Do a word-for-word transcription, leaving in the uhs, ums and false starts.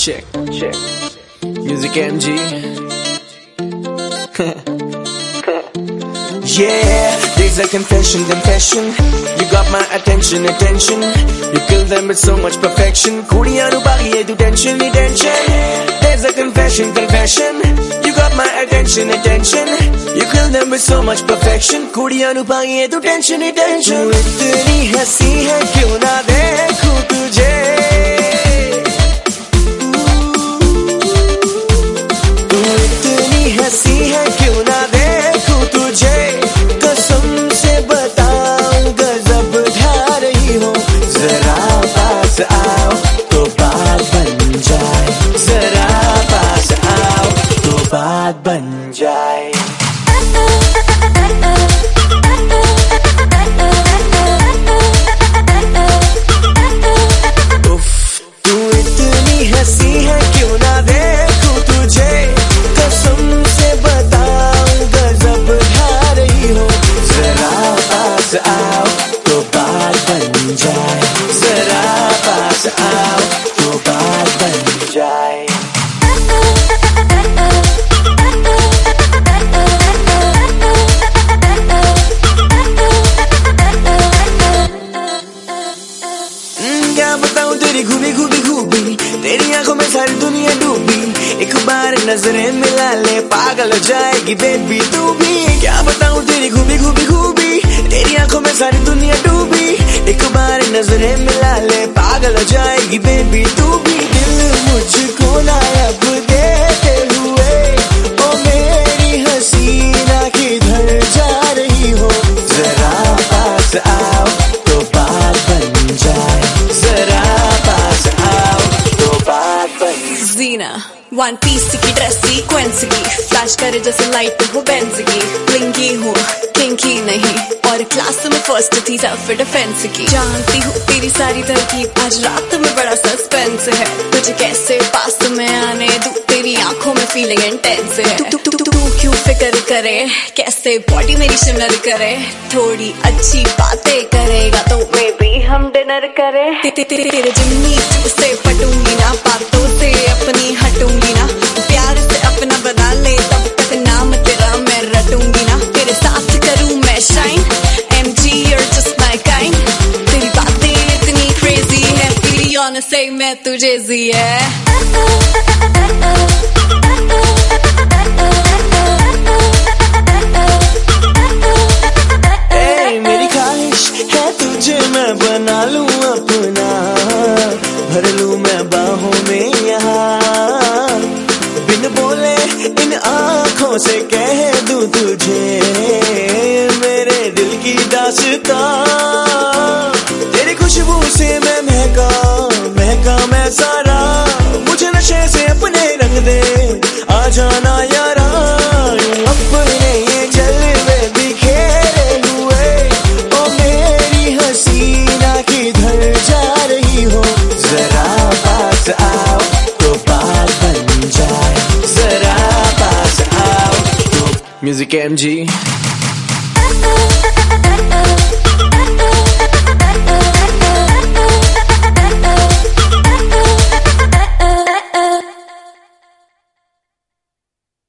check, check. Music M G. Yeah, there's a confession, confession. You got my attention, attention. You kill them with so much perfection. Kudiyan nu pagiye tu tension, ni tension. There's a confession, confession. You got my attention, attention. You kill them with so much perfection. Kudiyan nu pagiye tu tension, ni tension. तू इतनी हंसी है क्यों ना देखूं तुझे. तू इतनी हंसी है क्यों ना देखूं तुझे. कसम से बताऊं गजब ढा रही हो. जरा पास आओ तो बात बन जाए. जरा पास आओ तो बात बन जाए. उफ, तू इतनी हंसी है क्यों ना देखूं तुझे. कसम से बताऊं गजब ढा रही हो. जरा पास आओ तो बात बन जाए. जरा पास आओ तो बात बन जाए. क्या बताऊं तेरी खूबी खूबी खूबी. तेरी आंखों में सारी दुनिया डूबी. एक बार नजरें मिला ले पागल हो जाएगी बेबी तू भी. क्या बताऊं तेरी खूबी खूबी खूबी. तेरी आंखों में सारी दुनिया डूबी. एक बार नजरें मिला ले पागल हो जाएगी बेबी तू भी. दिल मुझको नायाब देते हुए ओ मेरी हसीना किधर जा रही हो. जरा पास आओ तो बात बन जाए. जरा पास आओ तो बात बन. जीना वन पीस की ड्रेस सीक्वेंस की. फ्लैश करे जैसे लाइट हो बेंज की. ब्लिंकी हूँ किंकी नहीं और क्लास में फर्स्ट थी सेल्फ डिफेंस की. जानती हूँ तेरी सारी तरकीब. आज रात में बड़ा सस्पेंस है. तुझे कैसे पास में आने दूं. तेरी आंखों में फीलिंग इंटेंस है. तू तू तू तू क्यों फिक्र करे. कैसे बॉडी मेरी शिमर करे. थोड़ी अच्छी बातें करेगा तो मे बी हम डिनर करे. ते, ते, ते, तेरे जिम्मी से पटूंगी ना. बातों से अपनी हटूंगी ना. प्यार से अपना बना ले तब तक नाम तेरा मैं रटूंगी ना. तेरे साथ करूं मैं shine. M G you're just my kind. तेरी बातें इतनी क्रेजी है. तेरी ऑन से मैं तुझे जी है. ए, मेरी ख्वाहिश है तुझे मैं बना लूं अपना. भर लूं मैं बाहों में यहाँ. बिन बोले इन आँखों से कह दूं तुझे मेरे दिल की दास्तां. तेरी खुशबू से मैं महका महका मैं सारा. मुझे नशे से अपने रंग दे आ जाना यारा. अपने ये जलवे बिखेरे हुए ओ मेरी हसीना किधर जा रही हो. जरा पास आओ तो बात बन जाए. जरा पास आओ तो. Music M G.